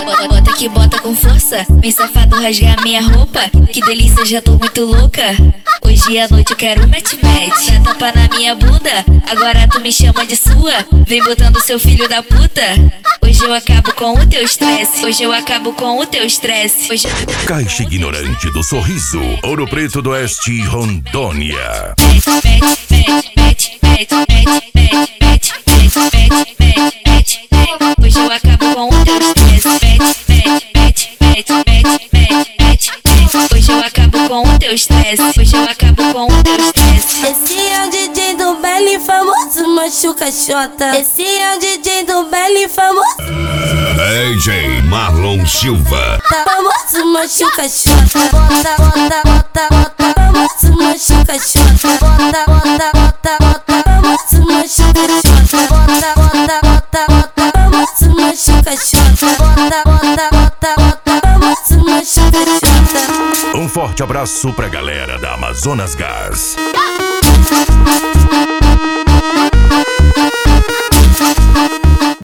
Bota que bota com força, vem safado rasgar minha roupa. Que delícia, já tô muito louca. Hoje à noite eu quero mete-mete. Dá tapa na minha bunda, agora tu me chama de sua. Vem botando seu filho da puta. Hoje eu acabo com o teu estresse. Hoje eu acabo com o teu estresse. Hoje... Caixa Ignorante do Sorriso, Ouro Preto do Oeste, Rondônia. Hoje eu acabo com o teu estresse. Hoje eu acabo com o teu estresse. Hoje eu acabo com o teu estresse. Esse é o DJ do Belly, famoso machuca xota. Esse é o DJ do Belly, famoso DJ Marlon Silva. Famoso machuca xota. Bota, bota, bota, bota. Famoso machuca xota. Bota, bota, bota, bota. Famoso machuca xota. Bota, bota, bota, bota. Famoso machuca xota. Bota, bota, bota, bota. Famoso machuca xota. Um forte abraço pra galera da Amazonas Gás.